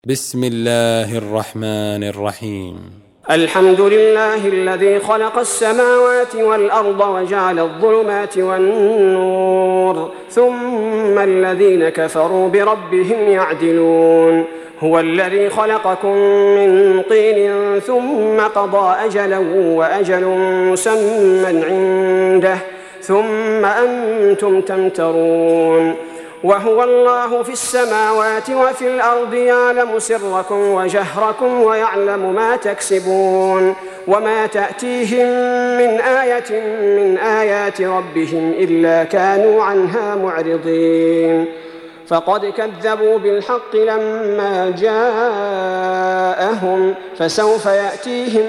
بسم الله الرحمن الرحيم. الحمد لله الذي خلق السماوات والأرض وجعل الظلمات والنور ثم الذين كفروا بربهم يعدلون. هو الذي خلقكم من طين ثم قضى أجلا وأجل مسمى عنده ثم أنتم تمترون. وهو الله في السماوات وفي الأرض يعلم سركم وجهركم ويعلم ما تكسبون وما تأتيهم من آية من آيات ربهم إلا كانوا عنها معرضين. فقد كذبوا بالحق لما جاءهم فسوف يأتيهم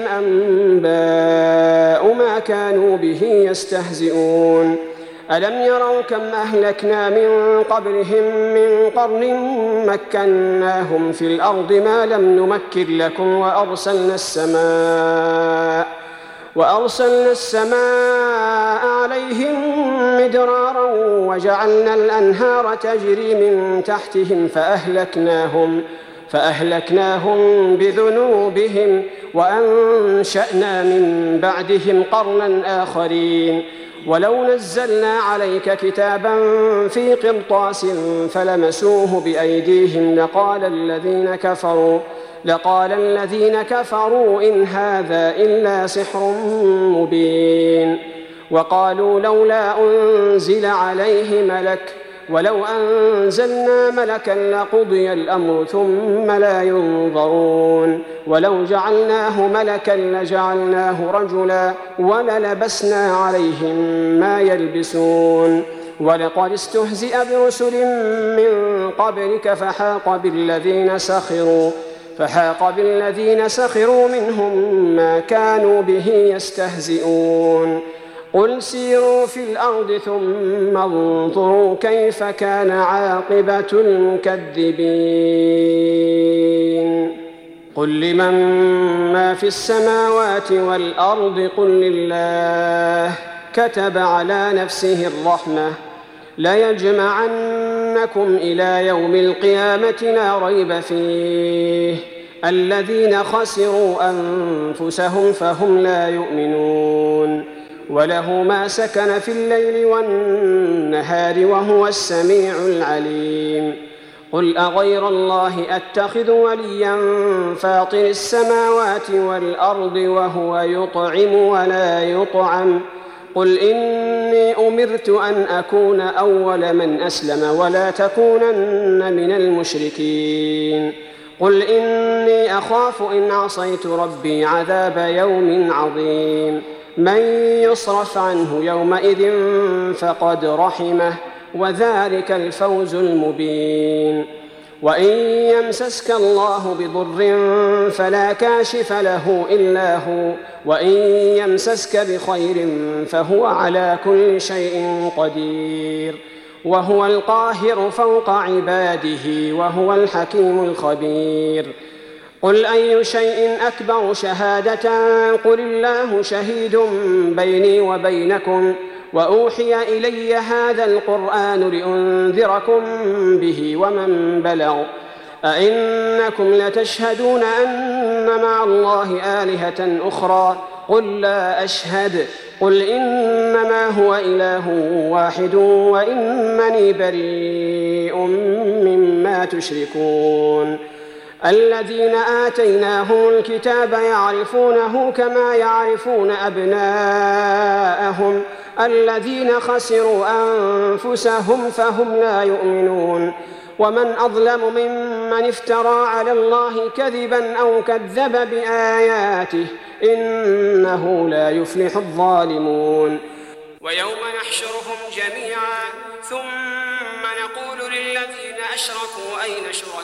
أنباء ما كانوا به يستهزئون. ألم يروا كم أهلكنا من قبلهم من قرن مكناهم في الأرض ما لم نمكن لكم وأرسلنا السماء عليهم مدرارا وجعلنا الأنهار تجري من تحتهم فأهلكناهم بذنوبهم وأنشأنا من بعدهم قرنا آخرين. ولو نزلنا عليك كتابا في قرطاس فلمسوه بأيديهم لقال الذين كفروا إن هذا إلا سحر مبين. وقالوا لولا أنزل عليه ملك ولو أنزلنا ملكا لقضي الأمر ثم لا ينظرون. ولو جعلناه ملكا لجعلناه رجلا وللبسنا عليهم ما يلبسون. ولقد استهزئ برسل من قبلك فحاق بالذين سخروا منهم ما كانوا به يستهزئون. قل سيروا في الأرض ثم انظروا كيف كان عاقبة المكذبين. قل لمن ما في السماوات والأرض قل لله كتب على نفسه الرحمة ليجمعنكم إلى يوم القيامة لا ريب فيه الذين خسروا أنفسهم فهم لا يؤمنون. وله ما سكن في الليل والنهار وهو السميع العليم. قل أغير الله أتخذ وليا فاطر السماوات والأرض وهو يطعم ولا يطعم. قل إني أمرت أن أكون أول من أسلم ولا تكونن من المشركين. قل إني أخاف إن عصيت ربي عذاب يوم عظيم. من يصرف عنه يومئذ فقد رحمه وذلك الفوز المبين. وإن يمسسك الله بضر فلا كاشف له إلا هو وإن يمسسك بخير فهو على كل شيء قدير وهو القاهر فوق عباده وهو الحكيم الخبير. قل أي شيء أكبر شهادة قل الله شهيد بيني وبينكم وأوحي إلي هذا القرآن لأنذركم به ومن بلغ. أئنكم لتشهدون أن مع الله آلهة أخرى قل لا أشهد. قل إنما هو إله واحد وإنني بريء مما تشركون. الذين آتيناهم الكتاب يعرفونه كما يعرفون أبناءهم الذين خسروا أنفسهم فهم لا يؤمنون. ومن أظلم ممن افترى على الله كذبا أو كذب بآياته إنه لا يفلح الظالمون. ويوم نحشرهم جميعا ثم نقول للذين أشركوا أين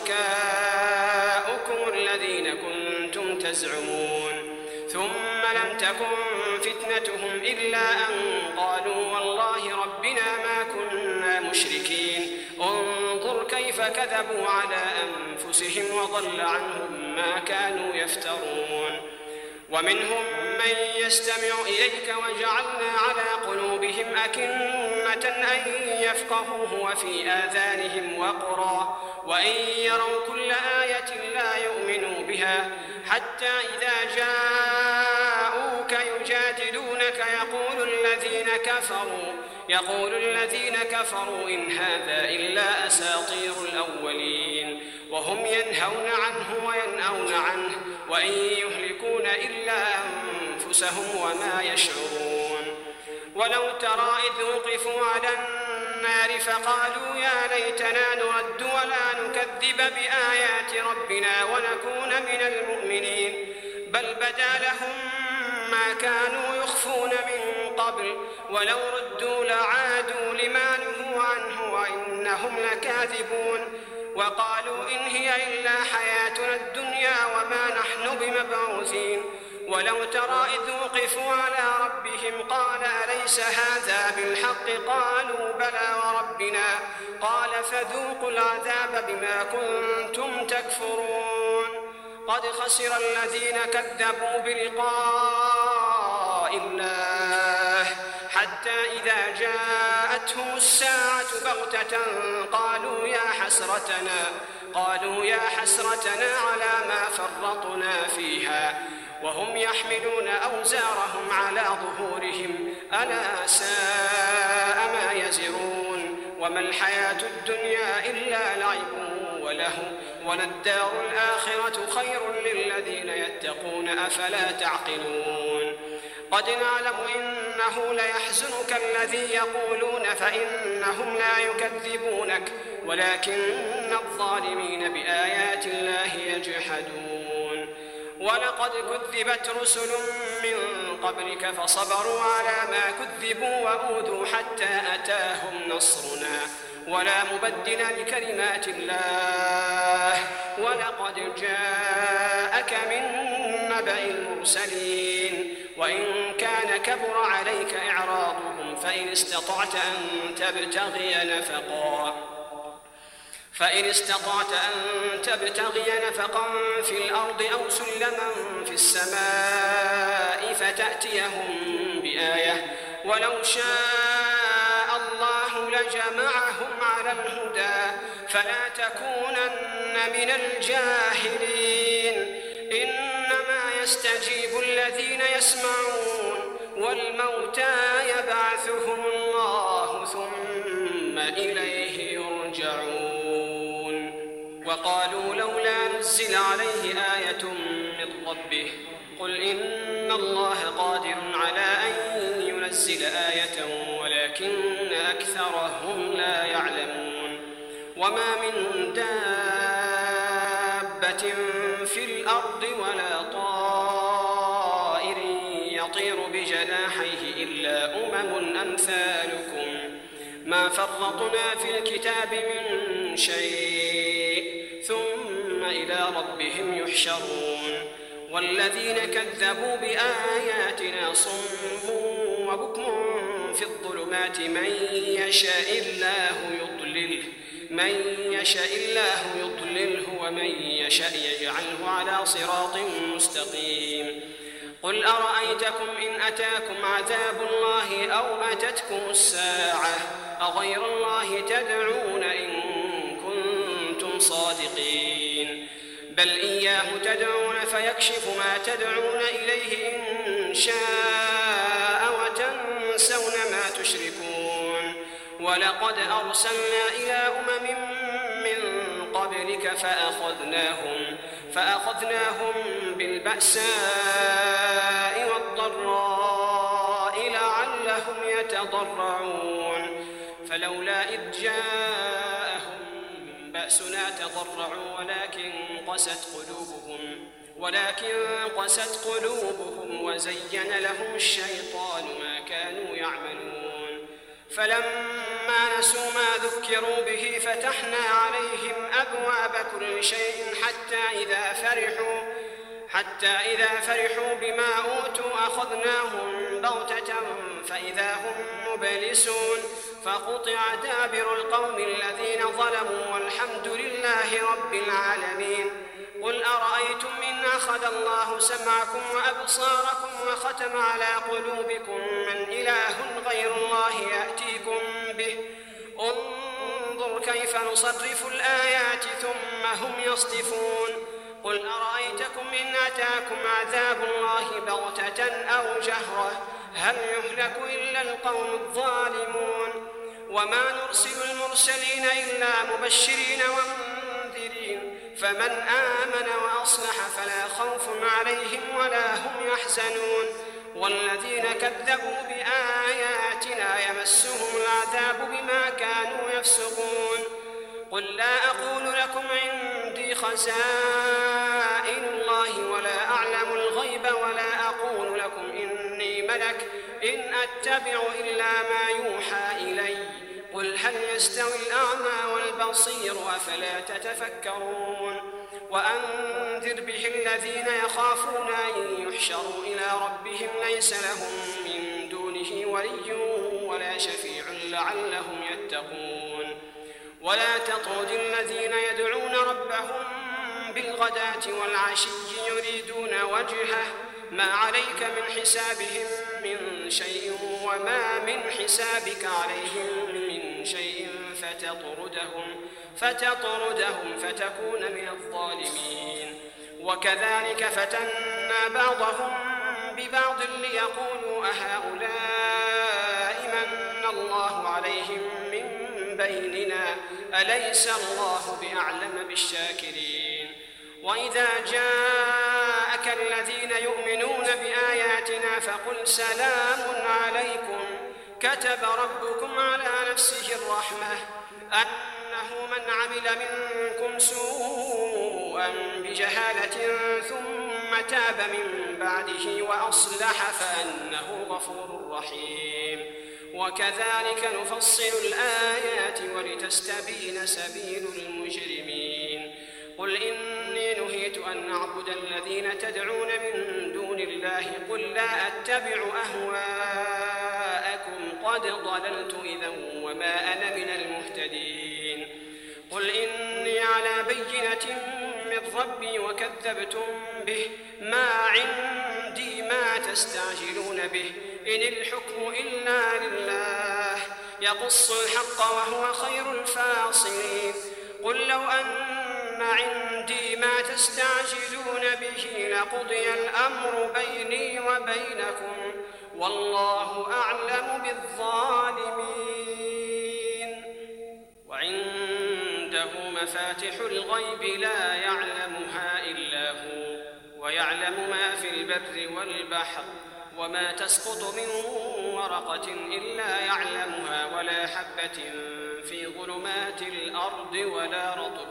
شركاؤكم الذين كنتم تزعمون ثم لم تكن فتنتهم إلا أن قالوا والله ربنا ما كنا مشركين. انظر كيف كذبوا على أنفسهم وضل عنهم ما كانوا يفترون. ومنهم من يستمع إليك وجعلنا على قلوبهم أكنة أن يفقهوه وفي آذانهم وقرا وإن يروا كل آية لا حتى إذا جاءوك يجادلونك يقول الذين كفروا إن هذا إلا أساطير الأولين وهم ينهون عنه وينأون عنه وإن يهلكون إلا أنفسهم وما يشعرون. ولو ترى إذ وقفوا على النار فقالوا يا ليتنا نرد ولا نكذب بآيات ربنا ونكون من المؤمنين بل بدا لهم ما كانوا يخفون من قبل ولو ردوا لعادوا لما نهوا عنه وإنهم لكاذبون. وقالوا إن هي إلا حياتنا الدنيا وما نحن بمبعوثين. ولو ترى إذ وقفوا على ربهم قال أليس هذا بالحق قالوا بلى وربنا قال فذوقوا العذاب بما كنتم تكفرون. قد خسر الذين كذبوا بلقاء الله حتى إذا جاءتهم الساعة بغتة قالوا يا حسرتنا على ما فرطنا فيها وهم يحملون أوزارهم على ظهورهم ألا ساء ما يزرون. وما الحياة الدنيا إلا لعب وله وللدار الآخرة خير للذين يتقون أفلا تعقلون. قد نعلم إنه ليحزنك الذي يقولون فإنهم لا يكذبونك ولكن الظالمين بآيات الله يجحدون. ولقد كذبت رسل من قبلك فصبروا على ما كذبوا وأوذوا حتى أتاهم نصرنا ولا مبدل لكلمات الله ولقد جاءك من نبأ المرسلين. وإن كان كبر عليك إعراضهم فإن استطعت أن تبتغي نفقا في الأرض أو سلما في السماء فتأتيهم بآية ولو شاء الله لجمعهم على الهدى فلا تكونن من الجاهلين. إنما يستجيب الذين يسمعون والموتى يبعثهم الله ثم إليه يرجعون. وقالوا لولا نزل عليه آية من ربه قل إن الله قادر على أن ينزل آية ولكن أكثرهم لا يعلمون. وما من دابة في الأرض ولا طائر يطير بجناحيه إلا أمثالكم ما فرطنا في الكتاب من شيء ثم إلى ربهم يحشرون. والذين كذبوا بآياتنا صم وبكم في الظلمات من يشاء الله يضلله ومن يشاء يجعله على صراط مستقيم. قل أرأيتكم إن أتاكم عذاب الله أو أتتكم الساعة أغير الله تدعون إن كنتم صادقين بل إياه تدعون فيكشف ما تدعون إليه إن شاء وتنسون ما تشركون. ولقد أرسلنا إلى أمم من قبلك فأخذناهم بالبأساء والضراء لعلهم يتضرعون. فلولا إذ جاءهم بأسنا تضرعوا ولكن قست قلوبهم وزين لهم الشيطان ما كانوا يعملون. فلما نسوا ما ذكروا به فتحنا عليهم أبواب كل شيء حتى إذا فرحوا بما أوتوا أخذناهم بغتة فإذا هم مبلسون. فقطع دابر القوم الذين ظلموا والحمد لله رب العالمين. قل أرأيتم إن أخذ الله سمعكم وأبصاركم وختم على قلوبكم من إله غير الله يأتيكم به انظر كيف نصرف الآيات ثم هم يصدفون. قل أرأيتكم إن أتاكم عذاب الله بغتة أو جهرة هل يهلك إلا القوم الظالمون وما نرسل المرسلين إلا مبشرين ومنذرين فمن آمن وأصلح فلا خوف عليهم ولا هم يحزنون والذين كذبوا بآياتنا يمسهم العذاب بما كانوا يفسقون قل لا أقول لكم عندي خزائن الله ولا أعلم الغيب ولا أقول لكم إني ملك إن أتبع إلا ما يوحى إلي قل هل يستوي الأعمى والبصير أفلا تتفكرون وأنذر به الذين يخافون أن يحشروا إلى ربهم ليس لهم من دونه ولي ولا شفيع لعلهم يتقون ولا تطرد الذين يدعون ربهم بالغداة والعشي يريدون وجهه ما عليك من حسابهم من شيء وما من حسابك عليهم من شيء فتطردهم فتكون من الظالمين وكذلك فتنا بعضهم ببعض ليقولوا أهؤلاء من الله عليهم من بيننا أليس الله بأعلم بالشاكرين وإذا جاءك الذين يؤمنون بآياتنا فقل سلام عليكم كتب ربكم على نفسه الرحمة أنه من عمل منكم سوءا بجهالة ثم تاب من بعده وأصلح فأنه غفور رحيم وكذلك نفصل الآيات ولتستبين سبيل المجرمين قل إني نهيت أن أعبد الذين تدعون من دون الله قل لا أتبع أهواءكم قد ضللت إذا وما أنا من المهتدين قل إني على بينة من ربي وكذبتم به ما عندي ما تستعجلون به إن الحكم إلا لله يقص الحق وهو خير الفاصلين قل لو أن عندي ما تستعجلون به لقضي الأمر بيني وبينكم والله أعلم بالظالمين وعنده مفاتح الغيب لا يعلمها إلا هو ويعلم ما في البر والبحر وما تسقط من ورقة إلا يعلمها ولا حبة في ظلمات الأرض ولا رطب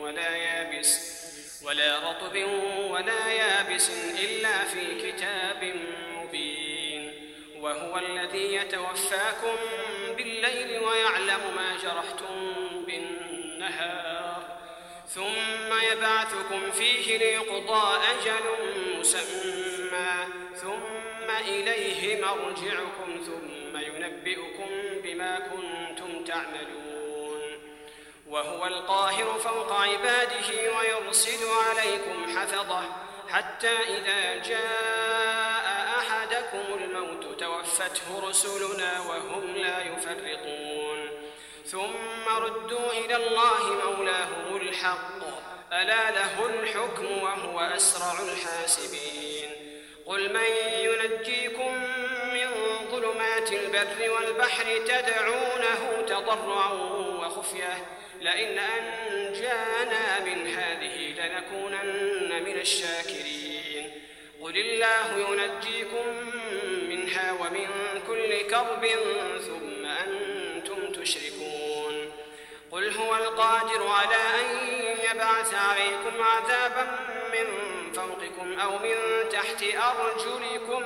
ولا يابس إلا في كتاب مبين وهو الذي يتوفاكم بالليل ويعلم ما جرحتم بالنهار ثم يبعثكم فيه ليقضى أجل مسمى ثم إليه مرجعكم ثم ينبئكم بما كنتم تعملون وهو القاهر فوق عباده ويرسل عليكم حفظه حتى إذا جاء أحدكم الموت توفته رسلنا وهم لا يفرطون ثم ردوا إلى الله مولاهم الحق ألا له الحكم وهو أسرع الحاسبين قل من ينجيكم من ظلمات البر والبحر تدعونه تضرعا وخفية لئن أنجانا من هذه لنكونن من الشاكرين قل الله ينجيكم منها ومن كل كرب ثم أنتم تشركون قل هو القادر على أن يبعث عليكم عذابا من فوقكم أو من تحت أرجلكم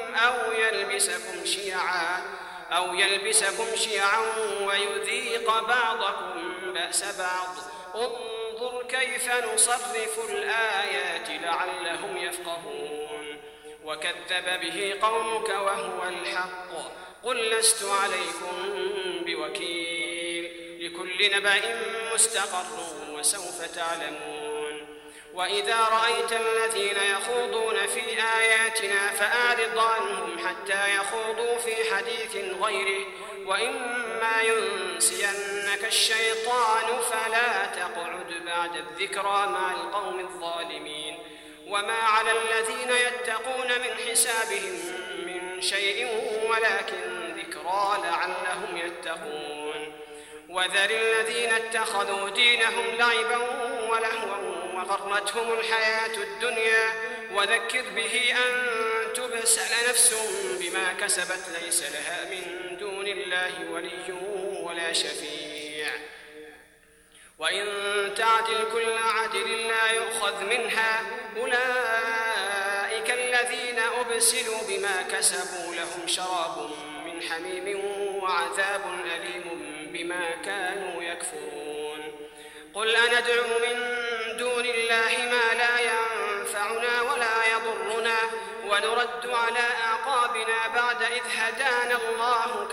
أو يلبسكم شيعا ويذيق بعضكم بأس بعض انظر كيف نصرف الآيات لعلهم يفقهون وكذب به قومك وهو الحق قل لست عليكم بوكيل لكل نبأ مستقر وسوف تعلمون وإذا رأيت الذين يخوضون في آياتنا فأعرض عنهم حتى يخوضوا في حديث غيره وإما ينسينك الشيطان فلا تقعد بعد الذكرى مع القوم الظالمين وما على الذين يتقون من حسابهم من شيء ولكن ذكرى لعلهم يتقون. وذر الذين اتخذوا دينهم لعبا ولهوا وغرتهم الحياة الدنيا وذكر به أن تبسل نفس بما كسبت ليس لها من دون الله ولي ولا شفيع. وإن تعدل كل عدل لا يؤخذ منها أولئك الذين أبسلوا بما كسبوا لهم شراب من حميم وعذاب أليم بما كانوا يكفرون. قل أندعو من دون الله ما لا ينفعنا ولا يضرنا ونرد على أعقابنا بعد إذ هدانا الله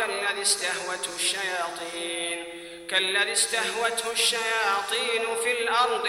كالذي استهوته الشياطين في الأرض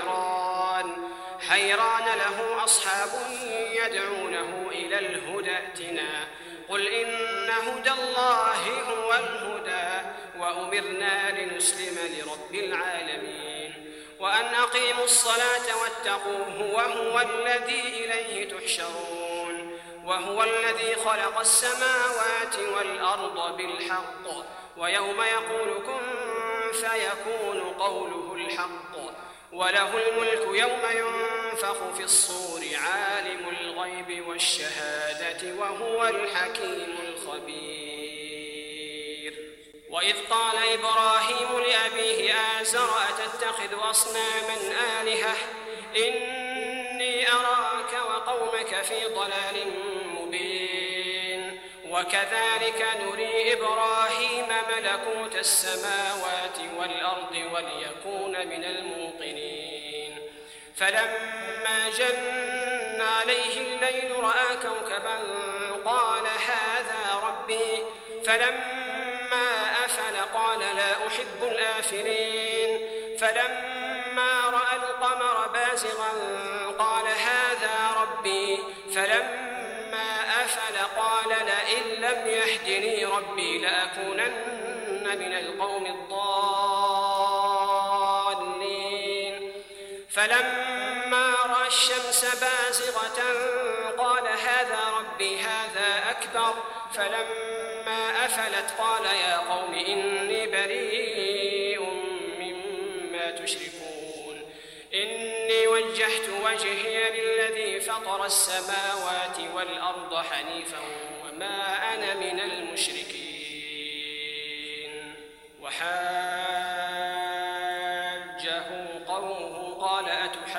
حيران له أصحاب يدعونه إلى الهدى ائتنا. قل إن هدى الله هو الهدى وأمرنا لنسلم لرب العالمين وأن أقيموا الصلاة واتقوه وهو الذي إليه تحشرون. وهو الذي خلق السماوات والأرض بالحق ويوم يقول كن فيكون قوله الحق وله الملك يوم ينفخ في الصور عالم الغيب والشهادة وهو الحكيم الخبير. وإذ قال إبراهيم لأبيه آزر أتتخذ أصناما آلهة إني أراك وقومك في ضلال مبين. وكذلك نري إبراهيم ملكوت السماوات والأرض وليكون من الموقنين. فلما جن عليه الليل رأى كوكبا قال هذا ربي فلما أفل قال لا أحب الآفلين. فلما رأى القمر بازغا قال هذا ربي فلما أفل قال لئن لم يهدني ربي لأكونن من القوم الضالين. فلما رأى الشمس بازغة قال هذا ربي هذا أكبر. فلما أفلت قال يا قوم إني بريء مما تشركون. إني وجهت وجهي للذي فطر السماوات والأرض حنيفا وما أنا من المشركين. وحاجه قومه قال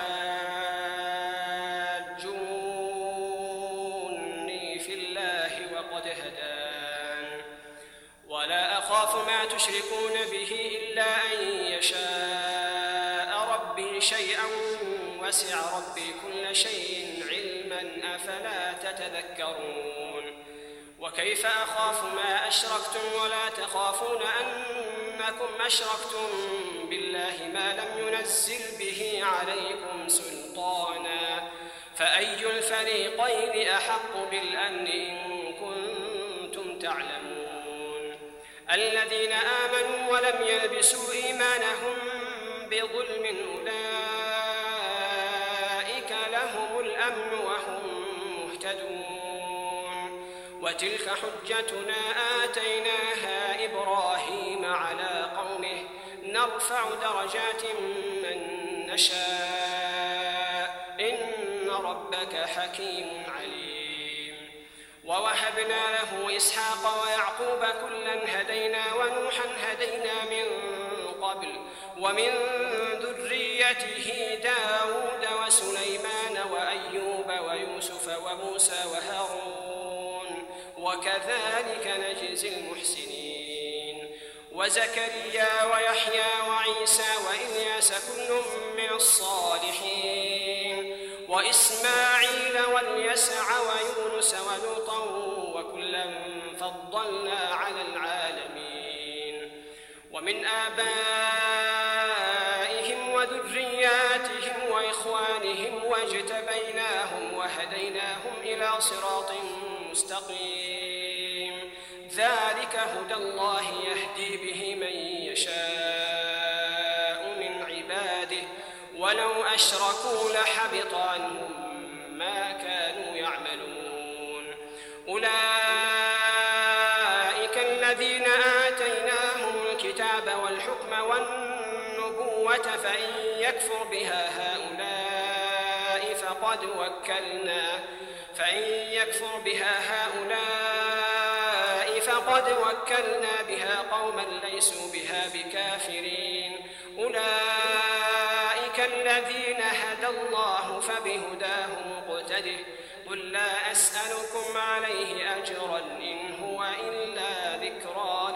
أتحاجوني في الله وقد هدان ولا أخاف ما تشركون به إلا أن يشاء ربي شيئا وسع ربي كل شيء علما أفلا تتذكرون. وكيف أخاف ما أشركتم ولا تخافون أنكم أشركتم بالله ما لم ينزل به عليكم سلطانا فأي الفريقين أحق بالأمن إن كنتم تعلمون. الذين آمنوا ولم يلبسوا إيمانهم بظلم أولئك لهم الأمن وهم مهتدون. وتلك حجتنا آتيناها إبراهيم على قومه نرفع درجات من نشاء إن ربك حكيم عليم. ووهبنا له إسحاق ويعقوب كلا هدينا ونوحا هدينا من قبل ومن ذريته داود وسليمان وأيوب ويوسف وموسى وهارون وكذلك نجزي المحسنين. وزكريا ويحيى وعيسى وإلياس كل من الصالحين وإسماعيل واليسع ويونس ولوطا وكلا فضلنا على العالمين. ومن آبائهم وذرياتهم وإخوانهم واجتبيناهم وهديناهم إلى صراط مستقيم. ذلك هدى الله يهدي به من يشاء من عباده ولو أشركوا لحبط عنهم الحكم والنبوة فإن يكفر بها هؤلاء فقد وكلنا بها قوما ليسوا بها بكافرين. أولئك الذين هدى الله فبهداه مقتده. قل لا أسألكم عليه أجرا إن هو إلا ذكرى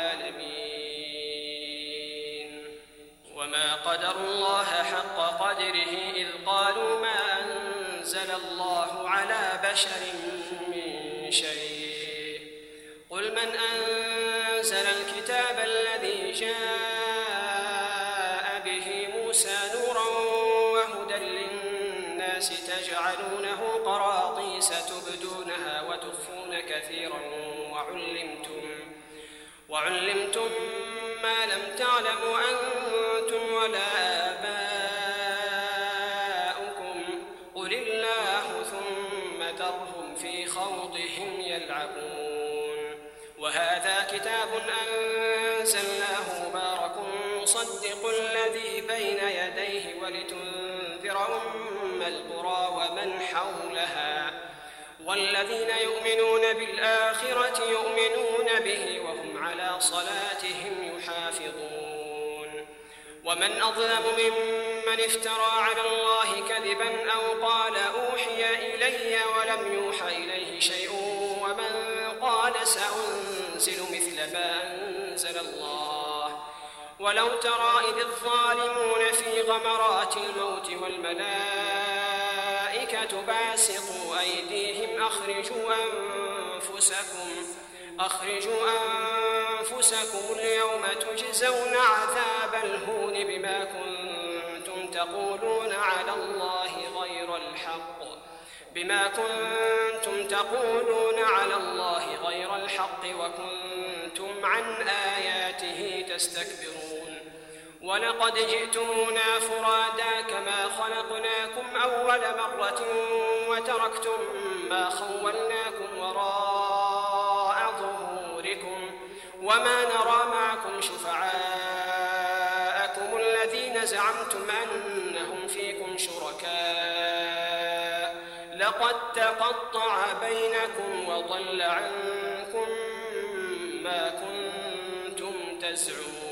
للعالمين. وما قدروا الله حق قدره إذ قالوا ما أنزل الله على بشر من شيء. قل من أنزل الكتاب الذي جاء به موسى نورا وهدى للناس تجعلونه قراطيس تبدونها وتخفون كثيرا وعلمتم ما لم تعلموا أنتم ولا آباؤكم قل الله ثم ذرهم في خوضهم يلعبون. وهذا كتاب أنزلناه مبارك مصدق الذي بين يديه ولتنذر أم القرى ومن حولها والذين يؤمنون بالآخرة يؤمنون به وهم على صلاتهم يحافظون. ومن أظلم ممن افترى على الله كذبا أو قال أوحي إلي ولم يوحى إليه شيء ومن قال سأنزل مثل ما أنزل الله. ولو ترى إذ الظالمون في غمرات الموت والملائكة باسطوا أيديهم أخرجوا أنفسكم اليوم تجزون عذاب الهون بما كنتم تقولون على الله غير الحق وكنتم عن آياته تستكبرون. ولقد جئتمونا فرادا كما خلقناكم أول مرة وتركتم ما خولناكم وراء ظهوركم وما نرى معكم شفعاءكم الذين زعمتم أنهم فيكم شركاء لقد تقطع بينكم وضل عنكم ما كنتم تزعمون.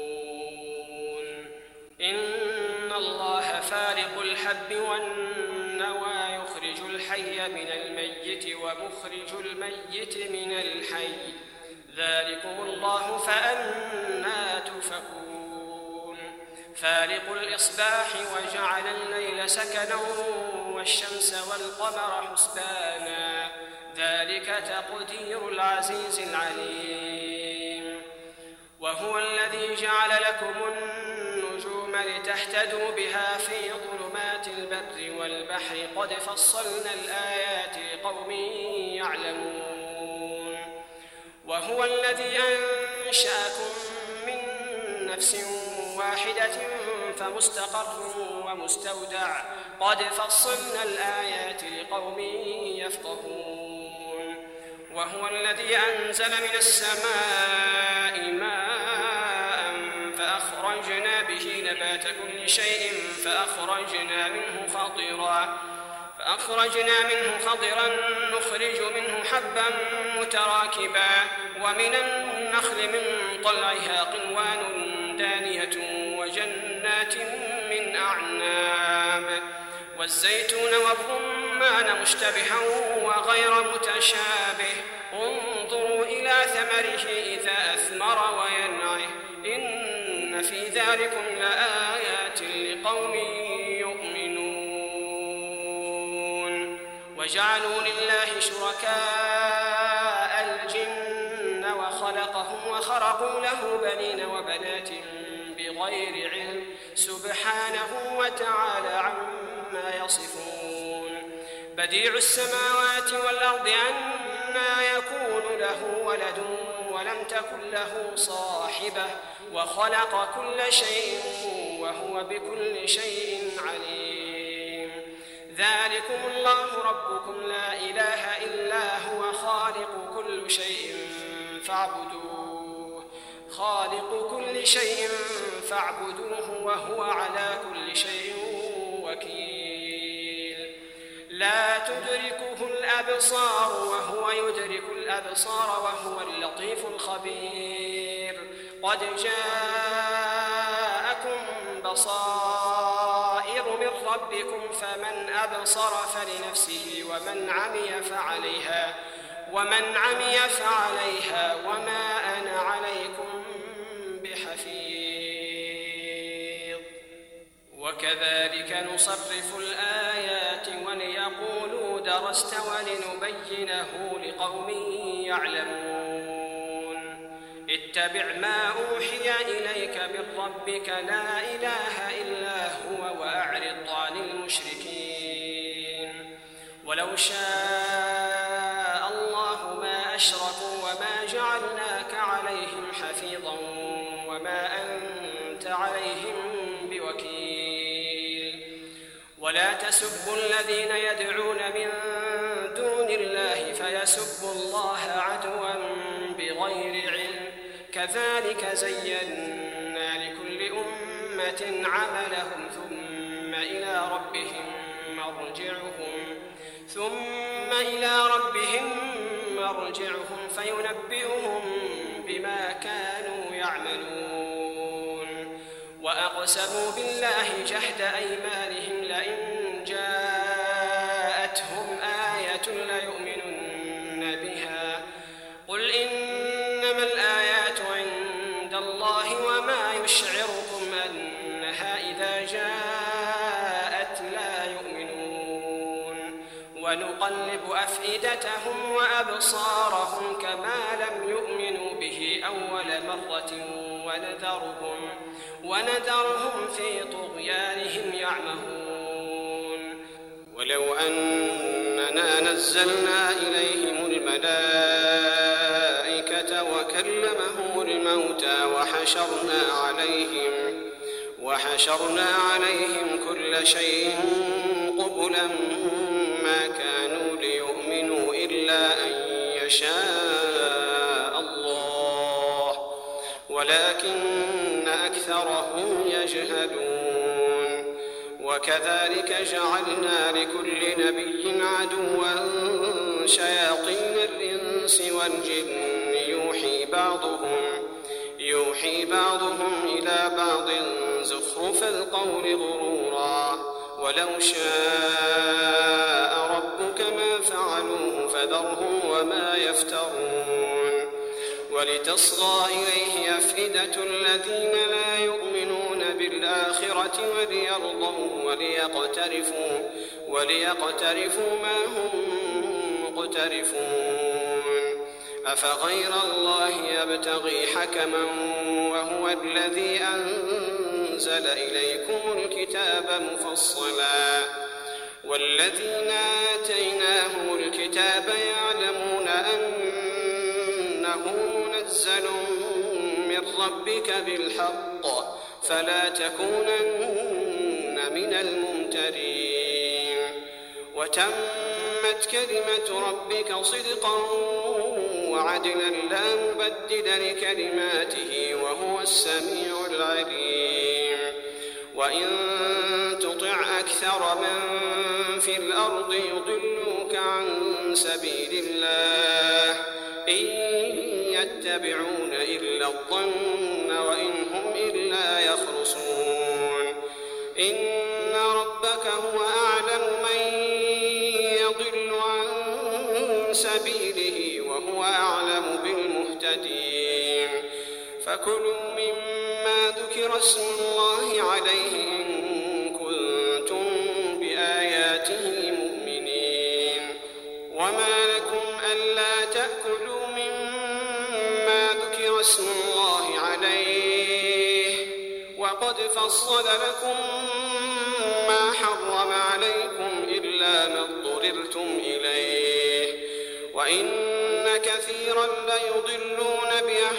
إن الله فالق الحب والنوى يخرج الحي من الميت ومخرج الميت من الحي ذلكم الله فأنى تؤفكون. فالق الإصباح وجعل الليل سكنا والشمس والقمر حسبانا ذلك تقدير العزيز العليم. وهو الذي جعل لكم النجوم لتهتدوا بها في ظلمات البر والبحر قد فصلنا الآيات لقوم يعلمون. وهو الذي أنشأكم من نفس واحدة فمستقر ومستودع قد فصلنا الآيات لقوم يفقهون. وهو الذي أنزل من السماء ماء فأخرجنا به نبات كل شيء فأخرجنا منه خضرا نخرج منه حبا متراكبا ومن النخل من طلعها قنوان دانية وجنات من أعناب والزيتون والرمان مشتبها وغير متشابه انظروا إلى ثمره إذا أثمر وينعه إن في ذلكم لآيات لقوم يؤمنون. وجعلوا لله شركاء الجن وخلقهم وخرقوا له بنين وبنات بغير علم سبحانه وتعالى عما يصفون. بديع السماوات والأرض أنى يكون له ولد ولم تكن له صاحبة وخلق كل شيء وهو بكل شيء عليم. ذلكم الله ربكم لا إله إلا هو خالق كل شيء فاعبدوه خالق كل شيء فاعبدوه وهو على كل شيء وكيل لا تدركه الأبصار وهو يدرك الأبصار وهو اللطيف الخبير قد جاءكم بصائر من ربكم فمن أبصر فلنفسه ومن عمي فعليها وما أنا عليكم بحفيظ وكذلك نصرف الآيات وليقولوا درست ولنبينه لقوم يعلمون اتبع ما أوحي إليك من ربك لا إله إلا هو وأعرض عن المشركين ولو شاء الله ما أشركوا وما جعلناك عليهم حفيظا وما أنت عليهم بوكيل ولا تسبوا الذين يدعون من دون الله فيسبوا الله عدوا بغير علم كذلك زينا لكل أمة عملهم ثم إلى ربهم مرجعهم فينبئهم بما كانوا يعملون وأقسموا بالله جهد أيمانهم لئن جاءتهم آية ليؤمنن بها قل إنما الآيات عند الله وما يشعركم أنها إذا جاءت لا يؤمنون ونقلب أفئدتهم وأبصارهم كما لم يؤمنوا به أول مرة ونذرهم في طغيانهم يعمهون ولو أننا نزلنا إليهم الملائكة وكلمهم الموتى وحشرنا عليهم كل شيء قبلا ما كانوا ليؤمنوا إلا أن يشاء الله ولكن أكثرهم يجهلون وكذلك جعلنا لكل نبي عدوا شياطين الإنس والجن يوحي بعضهم إلى بعض زخرف القول غرورا ولو شاء ربك ما فعلوه فذرهم وما يفترون ولتصغى إليه أفئدة الذين لا يؤمنون بالآخرة وليقترفوا ما هم مقترفون أفغير الله يبتغي حكما وهو الذي أنزل إليكم الكتاب مفصلا والذين آتيناهم الكتاب يعلمون أنه منزل من ربك بالحق فلا تكونن من الممترين وتمت كلمة ربك صدقا وعدلا لا مبدل لكلماته وهو السميع العليم وإن تطع أكثر من في الأرض يضلوك عن سبيل الله إن يتبعون إلا الظن وإن هم إلا يخرصون إن ربك هو أعلم من يضل عن سبيله وهو أعلم بالمهتدين فكلوا مما ذكر اسم الله عليه إن كنتم بآياته مؤمنين وما لكم ألا تأكلوا مما ذكر اسم الله عليه وقد فصل لكم ما حرم عليكم إلا ما اضطررتم إليه وإن كثيرا ليضلون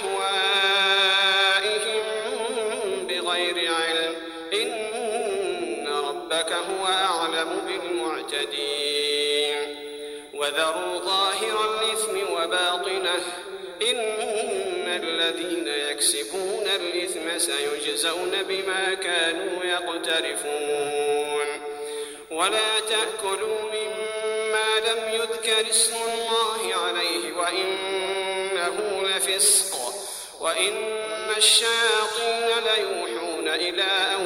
بأهوائهم بغير علم إن ربك هو أعلم بالمعتدين وذروا ظاهر الإثم وباطنه إن الذين يكسبون الإثم سيجزون بما كانوا يقترفون ولا تأكلوا مما لم يذكر اسم الله عليه وإنه لفسق وإن الشياطين ليوحون إلى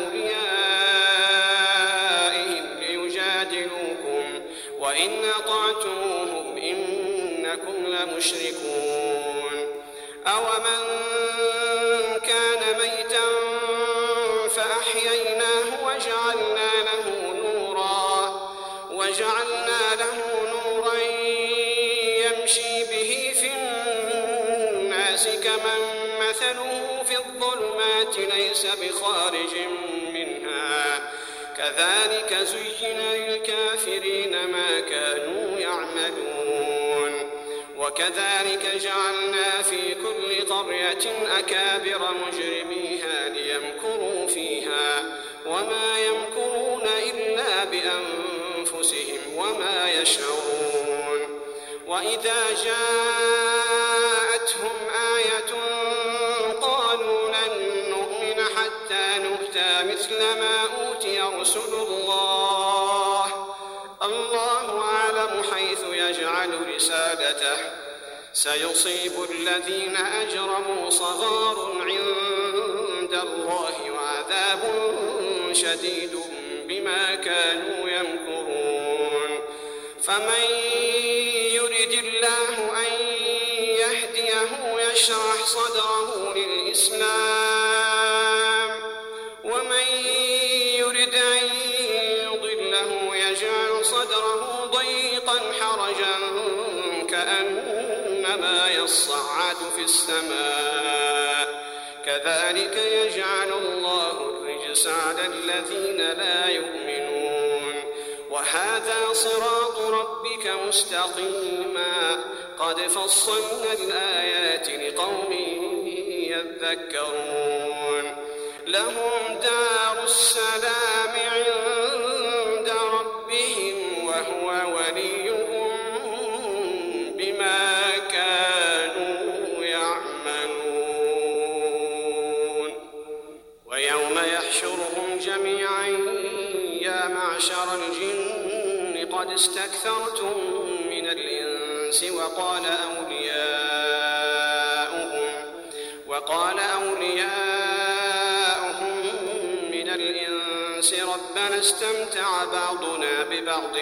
أوليائهم ليجادلوكم وإن أطعتموهم إنكم لمشركون أومن كان ميتا فأحييناه وجعلنا له نورا يمشي به في الناس كمن مثله في الظلمات ليس بخارج منها كذلك زين للكافرين ما كانوا يعملون وكذلك جعلنا في كل قرية أكابر مجرميها ليمكروا فيها وما يمكرون إلا بأنفسهم وما يشعرون وإذا جاءتهم آية قالوا لن نؤمن حتى نؤتى مثل ما أوتي رسل الله أعلم حيث يجعل رسالته سيصيب الذين أجرموا صغار عند الله وعذاب شديد بما كانوا يمكرون فمن يرد الله أن يهديه يشرح صدره للإسلام ومن يرد أن يضله يجعل صدره ضيقا حرجا كأنما يصعد في السماء كذلك يجعل الله الرجس على الذين لا يؤمنون وهذا صراط ربك مستقيما قد فصلنا الآيات لقوم يذكرون لهم دار السلام عند ربهم وهو وليهم بما كانوا يعملون ويوم يحشرهم جميعا يا معشر الجن قد استكثرتم من الإنس وقال أولياؤهم من الإنس ربنا استمتع بعضنا ببعض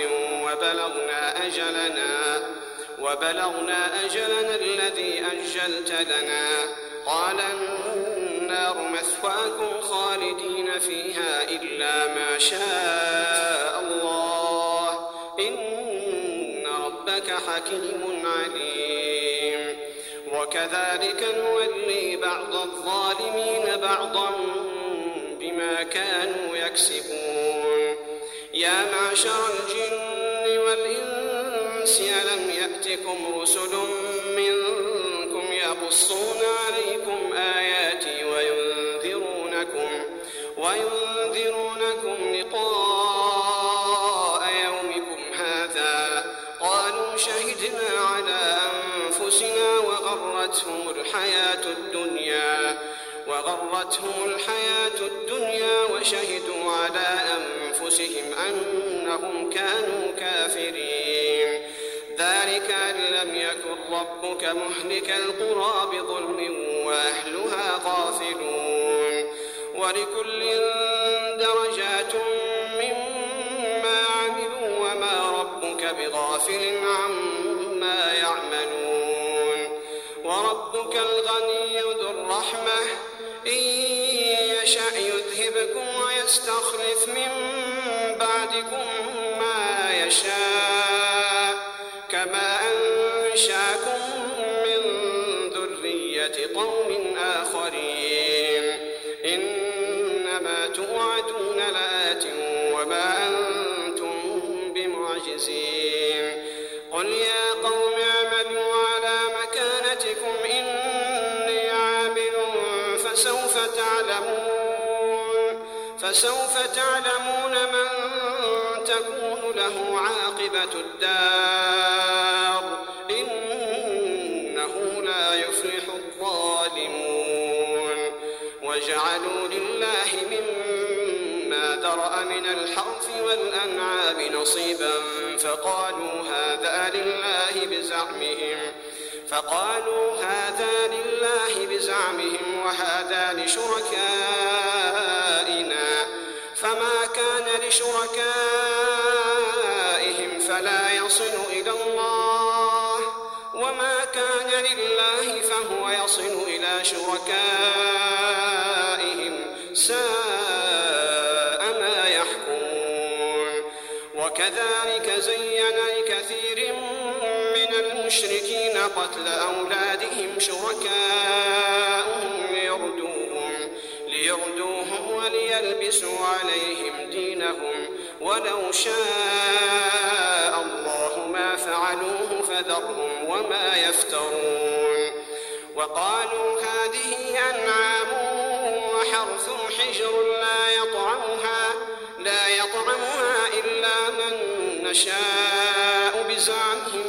وبلغنا أجلنا الذي أجلت لنا قال النار مثواكم خالدين فيها إلا ما شاء الله إن ربك حكيم عليم وكذلك نولي بعض الظالمين بعضا بما كانوا يكسبون يا معشر الجن والإنس ألم يأتكم رسل منكم يقصون عليكم آياتي وينذرونكم لقاء يومكم هذا قالوا شهدنا على أنفسنا وغرتهم الحياة الدنيا وشهدوا على أنفسهم أنهم كانوا كافرين ذلك أن لم يكن ربك مهلك القرى بظلم وأهلها غافلون ولكل درجات مما عملوا وما ربك بغافل عما يعملون وربك الغني ذو الرحمة إن يشأ يذهبكم ويستخلف من بعدكم ما يشاء كما أنشاكم من ذرية قوم آخرين إنما توعدون لآت وما أنتم بمعجزين قل يا قوم اعملوا على مكانتكم إني عامل فسوف تعلمون من تكون له عاقبة الدار إنه لا يفلح الظالمون الأنعام نصيبا فقالوا هذا لله بزعمهم وهذا لشركائنا فما كان لشركائهم فلا يصل إلى الله وما كان لله فهو يصل إلى شركائهم ساء ما يحكمون. وكذلك زين لكثير من المشركين قتل أولادهم شركاؤهم ليردوهم وليلبسوا عليهم دينهم ولو شاء الله ما فعلوه فذرهم وما يفترون. وقالوا هذه أنعام وحرث حجر لا يطعمها إلا من نشاء بزعمهم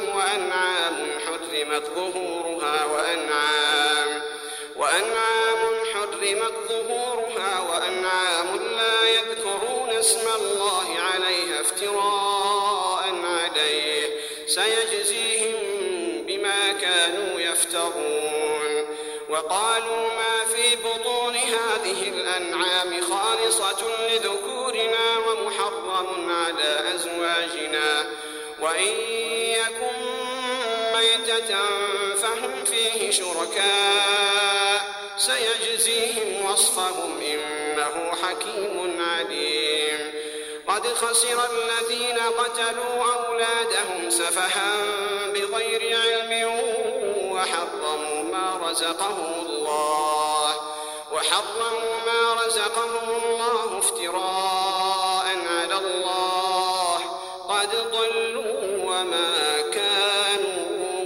وأنعام حرمت ظهورها وأنعام لا يذكرون اسم الله عليها افتراء عليه سيجزيهم بما كانوا يفترون. وقالوا ما في بطون هذه الأنعام خالصة لذكورنا ومحرم على أزواجنا وإن يكن ميتة فهم فيه شركاء سيجزيهم وصفهم إنه حكيم عليم. قد خسر الذين قتلوا أولادهم سفها بغير علم وحرموا ما رزقهم الله افتراء على الله قد ضلوا وما كانوا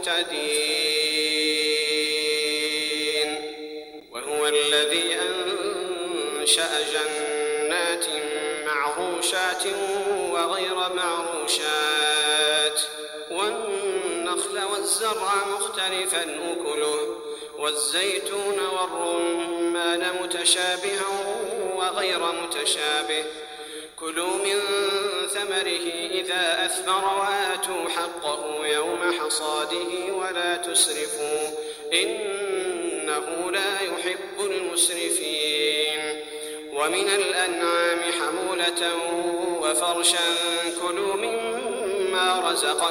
مهتدين. وهو الذي أنشأ جنات معروشات وغير معروشات والنخل والزرع مختلفا أكله والزيتون والرمان متشابها وغير متشابه كلوا من ثمره إذا أثمر وآتوا حقه يوم حصاده ولا تسرفوا إنه لا يحب المسرفين. ومن الأنعام حمولة وفرشا كلوا مما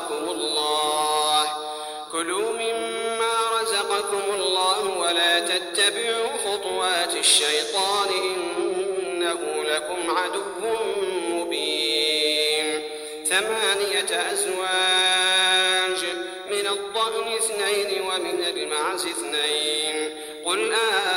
رزقكم الله ولا تتبعوا خطوات الشيطان إنه لكم عدو مبين. 8 أزواج من الضأن 2 ومن المعز 2 قل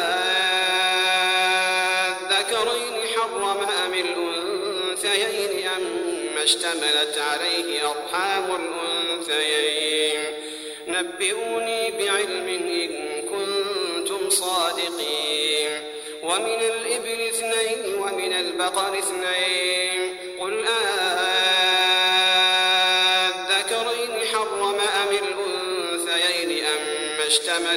الذكرين حرم أم الأنثيين أما اشتملت عليه أرحام الأنثيين نبئوني بعلم إن كنتم صادقين. ومن الإبل 2 ومن البقر 2 قل الذكرين حرم أم الأنثيين أما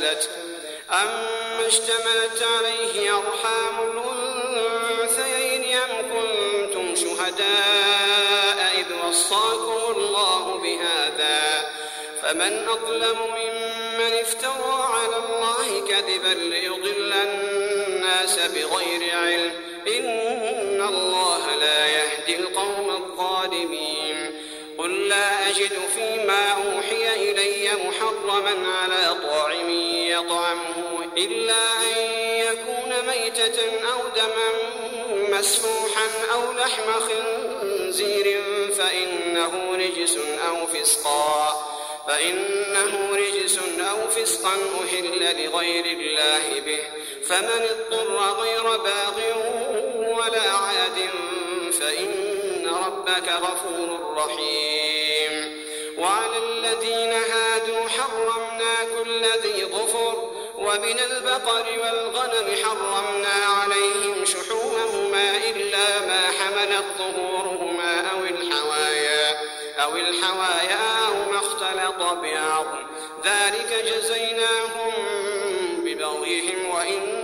اشتملت عليه أرحام الأنثيين أم كنتم شهداء إذ وصاكم الله بهذا فمن أظلم ممن افترى على الله كذبا ليضل الناس بغير علم إن الله لا يهدي القوم الظالمين. قل لا أجد فيما أوحي إلي محرما على طاعم يطعمه إلا أن يكون ميتة أو دما مسفوحا أو لحم خنزير فإنه رجس أو فسقا أهل لغير الله به فمن اضطر غير باغ ولا عاد فإن ربك غفور رحيم. وعلى الذين هادوا حرمنا كل ذي ظفر ومن البقر والغنم حرمنا عليهم شحومهما إلا ما حملت ظهورهما أو الحوايا أو ما اختلط بعظم ذلك جزيناهم ببغيهم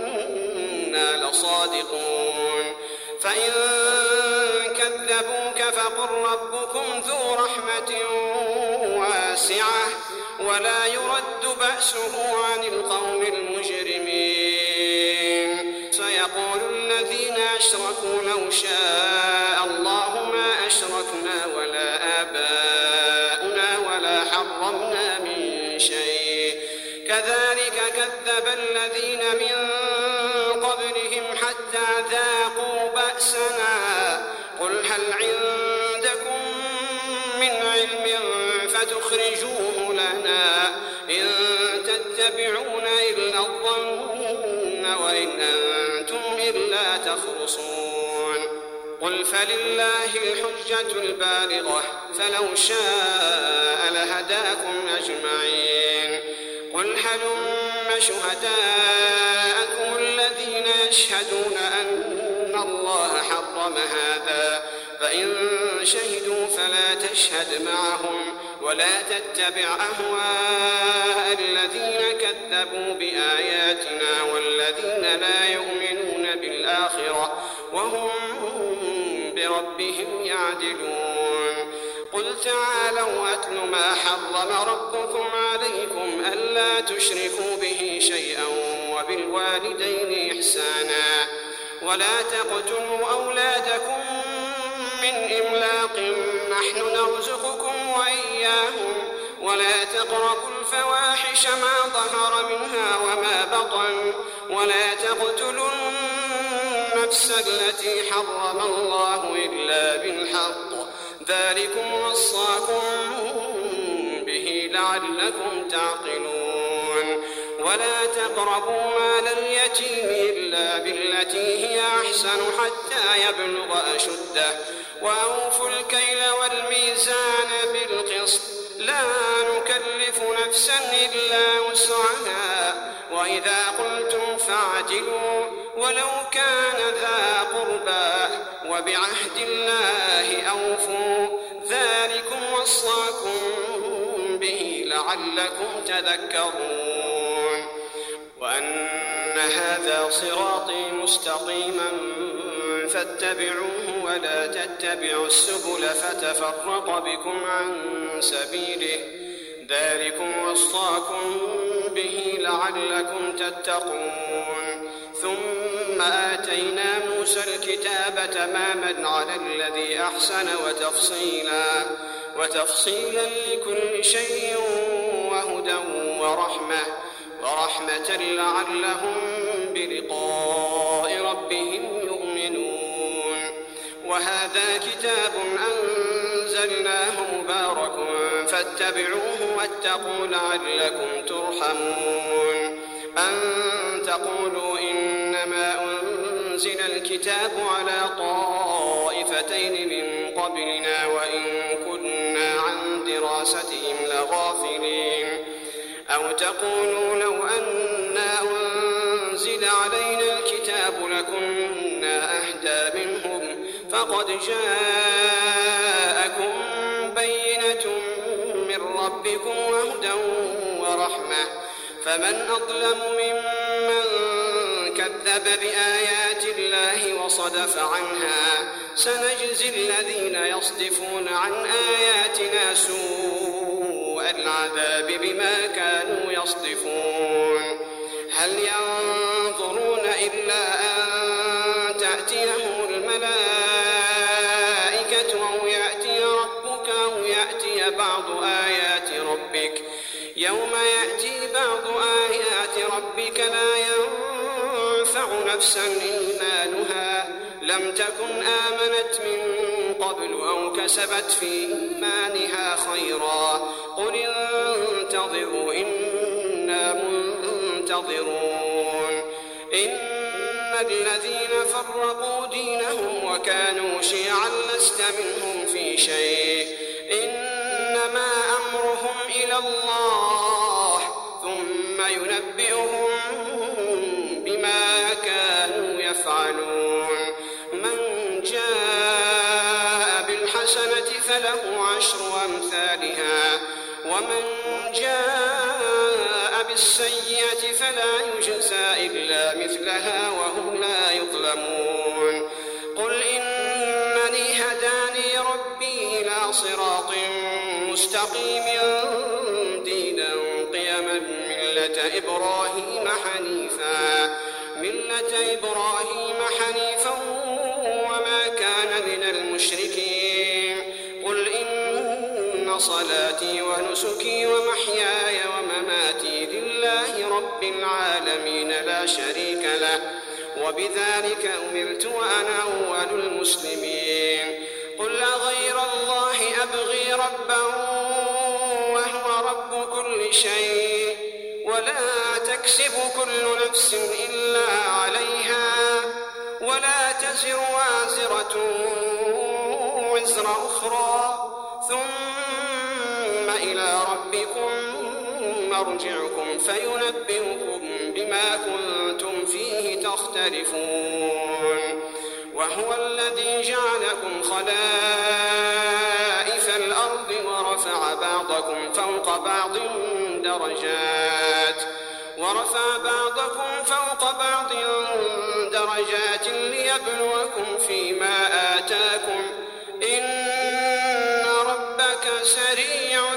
وإنا لصادقون. فإن كذبوك ربكم ذو رحمة واسعة ولا يرد بأسه عن القوم المجرمين. سيقول الذين أشركوا لو شاء الله ما أشركنا ولا آباؤنا ولا حرمنا من شيء كذلك كذب الذين من قبلهم حتى ذاقوا بأسنا قل هل عندكم من علم فتخرجوه لنا إن تتبعون إلا الظن وإن أنتم إلا تخرصون. قل فلله الحجة البالغة فلو شاء لهداكم أجمعين. قل هلم شهداءكم الذين يشهدون أن الله حرم هذا فإن شهدوا فلا تشهد معهم ولا تتبع أهواء الذين كذبوا بآياتنا والذين لا يؤمنون بالآخرة وهم بربهم يعدلون. قل تعالوا أتل ما حرم ربكم عليكم ألا تشركوا به شيئا وبالوالدين إحسانا ولا تقتلوا أولادكم من إملاق نحن نرزقكم وإياهم ولا تقربوا الفواحش ما ظهر منها وما بطن ولا تقتلوا النفس التي حرم الله إلا بالحق ذلكم وصاكم به لعلكم تعقلون. ولا تقربوا مال اليتيم إلا بالتي هي أحسن حتى يبلغ أشده وأوفوا الكيل والميزان بالقسط لا نكلف نفسا إلا وسعها وإذا قلتم فاعدلوا ولو كان ذا قربى وبعهد الله أوفوا ذلكم وصاكم به لعلكم تذكرون. وأن هذا صراطي مستقيما فاتبعوه ولا تتبعوا السبل فتفرق بكم عن سبيله ذلكم وصاكم به لعلكم تتقون. ثم آتينا موسى الكتاب تماما على الذي أحسن وتفصيلا لكل شيء وهدى ورحمة لعلهم بلقاء ربهم يؤمنون. وهذا كتاب أنزلناه مبارك فاتبعوه واتقوا لعلكم ترحمون. أن تقولوا إنما أنزل الكتاب على طائفتين من قبلنا وإن كنا عن دراستهم لغافلين أو تقولوا لو أنا أنزل علينا الكتاب لكنا أهدى منهم فقد جاءكم بينة من ربكم وهدى ورحمة فمن أظلم ممن كذب بآيات الله وصدف عنها سنجزي الذين يصدفون عن آياتنا سوء العذاب بما كانوا يصدفون. هل ينظرون إلا أن تأتيهم الملائكة أو يأتي ربك أو يأتي بعض آيات ربك يوم يأتي بعض آيات ربك لا ينفع نفسا إيمانها لم تكن آمنت من قبل أو كسبت في إيمانها خيرا قل انتظروا إنا منتظرون. إن الذين فرقوا دينهم وكانوا شيعا لست منهم في شيء إنما أمرهم إلى الله ثم ينبئهم بما كانوا يفعلون. من جاء بالحسنة فله 10 أمثالها ومن جاء بالسيئة فلا يجزى إلا مثلها وهم لا يظلمون. قل إنني هداني ربي صراط مستقيم دينا قيما ملة إبراهيم حنيفا وما كان من المشركين قل إن صلاتي ونسكي ومحياي ومماتي لله رب العالمين لا شريك له وبذلك أمرت وأنا أول المسلمين قل أغير الله أبغي ربا وهو رب كل شيء ولا تكسب كل نفس إلا عليها ولا تزر وازرة وزر أخرى ثم إلى ربكم مرجعكم فينبئكم بما كنتم فيه تختلفون وهو الذي جعلكم خلائف الأرض ورفع بعضكم فوق بعض درجات ليبلوكم فيما آتاكم إن ربك سريع